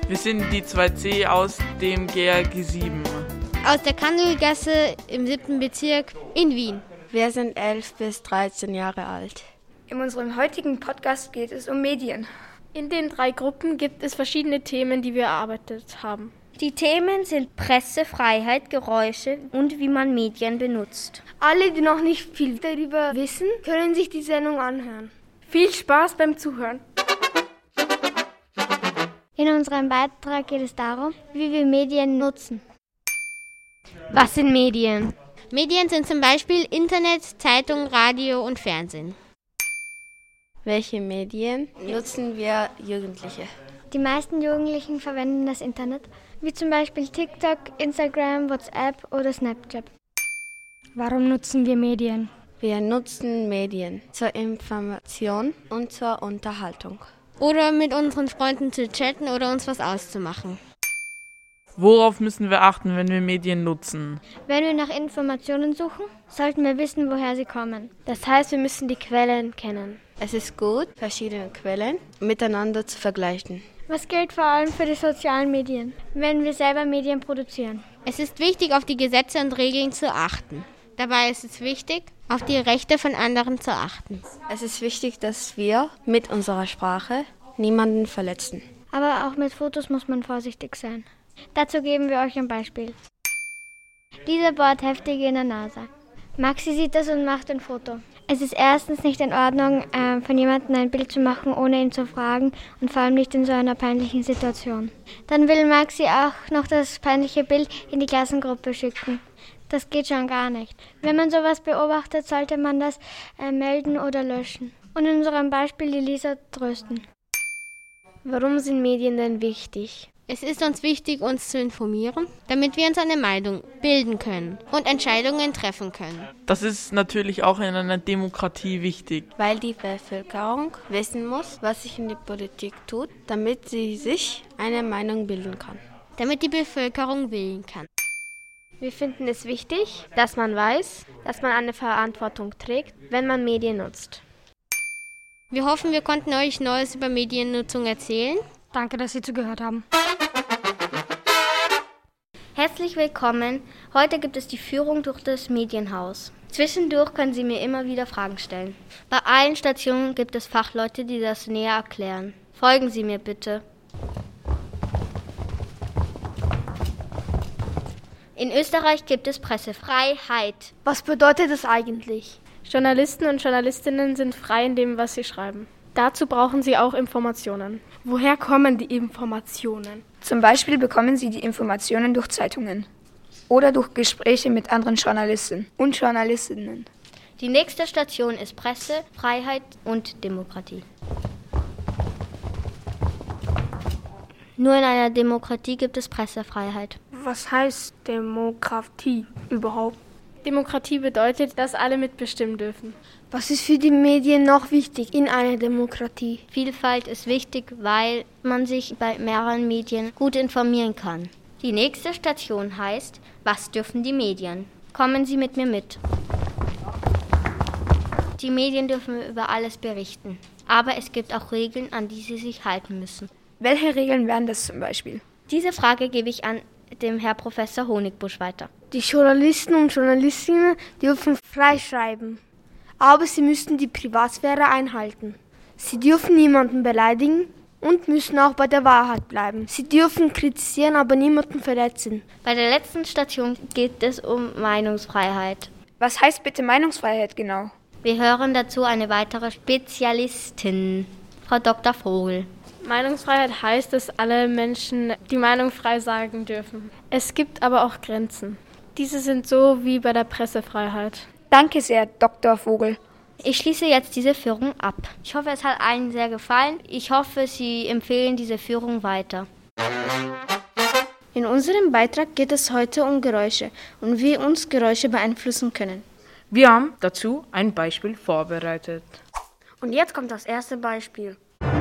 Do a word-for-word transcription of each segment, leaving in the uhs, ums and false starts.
Wir sind die zwei C aus dem G R G sieben. Aus der Kandelgasse im siebten Bezirk in Wien. Wir sind elf bis dreizehn Jahre alt. In unserem heutigen Podcast geht es um Medien. In den drei Gruppen gibt es verschiedene Themen, die wir erarbeitet haben. Die Themen sind Pressefreiheit, Geräusche und wie man Medien benutzt. Alle, die noch nicht viel darüber wissen, können sich die Sendung anhören. Viel Spaß beim Zuhören! In unserem Beitrag geht es darum, wie wir Medien nutzen. Was sind Medien? Medien sind zum Beispiel Internet, Zeitung, Radio und Fernsehen. Welche Medien nutzen wir Jugendliche? Die meisten Jugendlichen verwenden das Internet, wie zum Beispiel TikTok, Instagram, WhatsApp oder Snapchat. Warum nutzen wir Medien? Wir nutzen Medien zur Information und zur Unterhaltung. Oder mit unseren Freunden zu chatten oder uns was auszumachen. Worauf müssen wir achten, wenn wir Medien nutzen? Wenn wir nach Informationen suchen, sollten wir wissen, woher sie kommen. Das heißt, wir müssen die Quellen kennen. Es ist gut, verschiedene Quellen miteinander zu vergleichen. Was gilt vor allem für die sozialen Medien, wenn wir selber Medien produzieren? Es ist wichtig, auf die Gesetze und Regeln zu achten. Dabei ist es wichtig, auf die Rechte von anderen zu achten. Es ist wichtig, dass wir mit unserer Sprache niemanden verletzen. Aber auch mit Fotos muss man vorsichtig sein. Dazu geben wir euch ein Beispiel. Dieser bohrt heftig in der Nase. Maxi sieht das und macht ein Foto. Es ist erstens nicht in Ordnung, äh, von jemandem ein Bild zu machen, ohne ihn zu fragen und vor allem nicht in so einer peinlichen Situation. Dann will Maxi auch noch das peinliche Bild in die Klassengruppe schicken. Das geht schon gar nicht. Wenn man sowas beobachtet, sollte man das äh, melden oder löschen. Und in unserem Beispiel die Lisa trösten. Warum sind Medien denn wichtig? Es ist uns wichtig, uns zu informieren, damit wir uns eine Meinung bilden können und Entscheidungen treffen können. Das ist natürlich auch in einer Demokratie wichtig. Weil die Bevölkerung wissen muss, was sich in der Politik tut, damit sie sich eine Meinung bilden kann. Damit die Bevölkerung wählen kann. Wir finden es wichtig, dass man weiß, dass man eine Verantwortung trägt, wenn man Medien nutzt. Wir hoffen, wir konnten euch Neues über Mediennutzung erzählen. Danke, dass Sie zugehört haben. Herzlich willkommen. Heute gibt es die Führung durch das Medienhaus. Zwischendurch können Sie mir immer wieder Fragen stellen. Bei allen Stationen gibt es Fachleute, die das näher erklären. Folgen Sie mir bitte. In Österreich gibt es Pressefreiheit. Was bedeutet das eigentlich? Journalisten und Journalistinnen sind frei in dem, was sie schreiben. Dazu brauchen sie auch Informationen. Woher kommen die Informationen? Zum Beispiel bekommen sie die Informationen durch Zeitungen oder durch Gespräche mit anderen Journalisten und Journalistinnen. Die nächste Station ist Presse, Freiheit und Demokratie. Nur in einer Demokratie gibt es Pressefreiheit. Was heißt Demokratie überhaupt? Demokratie bedeutet, dass alle mitbestimmen dürfen. Was ist für die Medien noch wichtig in einer Demokratie? Vielfalt ist wichtig, weil man sich bei mehreren Medien gut informieren kann. Die nächste Station heißt, was dürfen die Medien? Kommen Sie mit mir mit. Die Medien dürfen über alles berichten, aber es gibt auch Regeln, an die sie sich halten müssen. Welche Regeln wären das zum Beispiel? Diese Frage gebe ich an dem Herr Professor Honigbusch weiter. Die Journalisten und Journalistinnen dürfen frei schreiben, aber sie müssen die Privatsphäre einhalten. Sie dürfen niemanden beleidigen und müssen auch bei der Wahrheit bleiben. Sie dürfen kritisieren, aber niemanden verletzen. Bei der letzten Station geht es um Meinungsfreiheit. Was heißt bitte Meinungsfreiheit genau? Wir hören dazu eine weitere Spezialistin, Frau Doktor Vogel. Meinungsfreiheit heißt, dass alle Menschen die Meinung frei sagen dürfen. Es gibt aber auch Grenzen. Diese sind so wie bei der Pressefreiheit. Danke sehr, Doktor Vogel. Ich schließe jetzt diese Führung ab. Ich hoffe, es hat allen sehr gefallen. Ich hoffe, Sie empfehlen diese Führung weiter. In unserem Beitrag geht es heute um Geräusche und wie uns Geräusche beeinflussen können. Wir haben dazu ein Beispiel vorbereitet. Und jetzt kommt das erste Beispiel.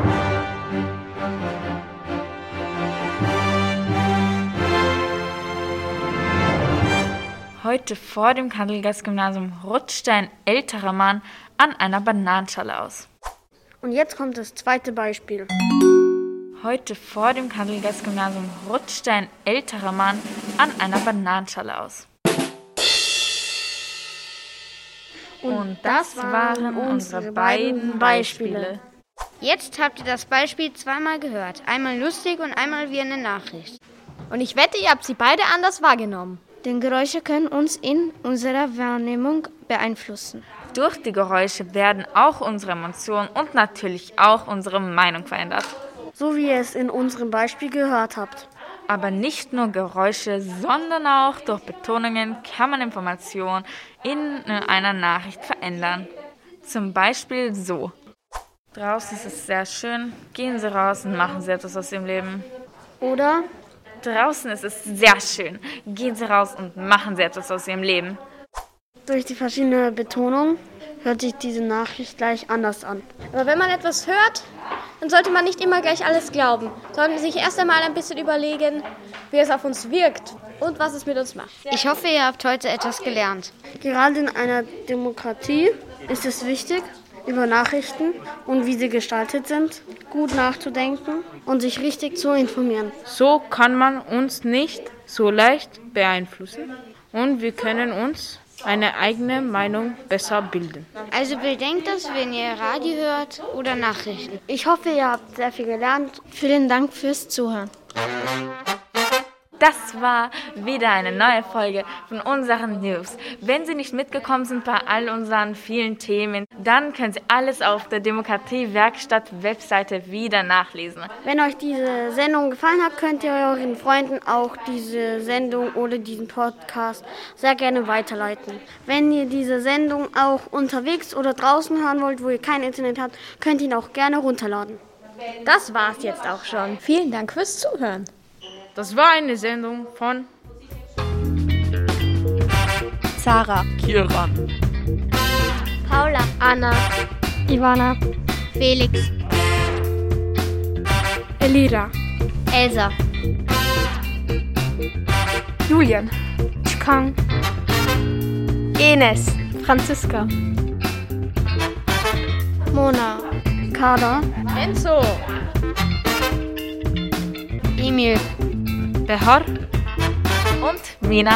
Heute vor dem Kandelgas-Gymnasium rutschte ein älterer Mann an einer Bananenschale aus. Und jetzt kommt das zweite Beispiel. Heute vor dem Kandelgeist-Gymnasium rutschte ein älterer Mann an einer Bananenschale aus. Und das waren unsere beiden Beispiele. Jetzt habt ihr das Beispiel zweimal gehört. Einmal lustig und einmal wie eine Nachricht. Und ich wette, ihr habt sie beide anders wahrgenommen. Denn Geräusche können uns in unserer Wahrnehmung beeinflussen. Durch die Geräusche werden auch unsere Emotionen und natürlich auch unsere Meinung verändert. So wie ihr es in unserem Beispiel gehört habt. Aber nicht nur Geräusche, sondern auch durch Betonungen kann man Informationen in einer Nachricht verändern. Zum Beispiel so. Draußen ist es sehr schön, gehen Sie raus und machen Sie etwas aus Ihrem Leben. Oder? Draußen ist es sehr schön, gehen Sie raus und machen Sie etwas aus Ihrem Leben. Durch die verschiedene Betonung hört sich diese Nachricht gleich anders an. Aber wenn man etwas hört, dann sollte man nicht immer gleich alles glauben, sondern sich erst einmal ein bisschen überlegen, wie es auf uns wirkt und was es mit uns macht. Ich hoffe, ihr habt heute etwas gelernt. Gerade in einer Demokratie ist es wichtig, über Nachrichten und wie sie gestaltet sind, gut nachzudenken und sich richtig zu informieren. So kann man uns nicht so leicht beeinflussen und wir können uns eine eigene Meinung besser bilden. Also bedenkt das, wenn ihr Radio hört oder Nachrichten. Ich hoffe, ihr habt sehr viel gelernt. Vielen Dank fürs Zuhören. Das war wieder eine neue Folge von unseren News. Wenn Sie nicht mitgekommen sind bei all unseren vielen Themen, dann können Sie alles auf der Demokratie-Werkstatt-Webseite wieder nachlesen. Wenn euch diese Sendung gefallen hat, könnt ihr euren Freunden auch diese Sendung oder diesen Podcast sehr gerne weiterleiten. Wenn ihr diese Sendung auch unterwegs oder draußen hören wollt, wo ihr kein Internet habt, könnt ihr ihn auch gerne runterladen. Das war's jetzt auch schon. Vielen Dank fürs Zuhören. Das war eine Sendung von Sarah, Kiran, Paula, Anna, Ivana, Felix, Elira, Elsa, Julian, Chikang, Enes, Franziska, Mona, Kader, Enzo, Emil, Behar und Mina.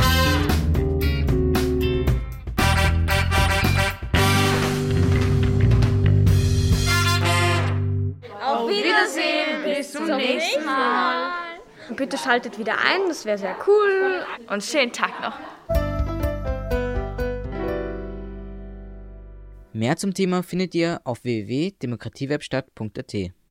Auf Wiedersehen, bis zum nächsten Mal. Und bitte schaltet wieder ein, das wäre sehr cool. Und schönen Tag noch. Mehr zum Thema findet ihr auf w w w punkt demokratiewerkstatt punkt a t.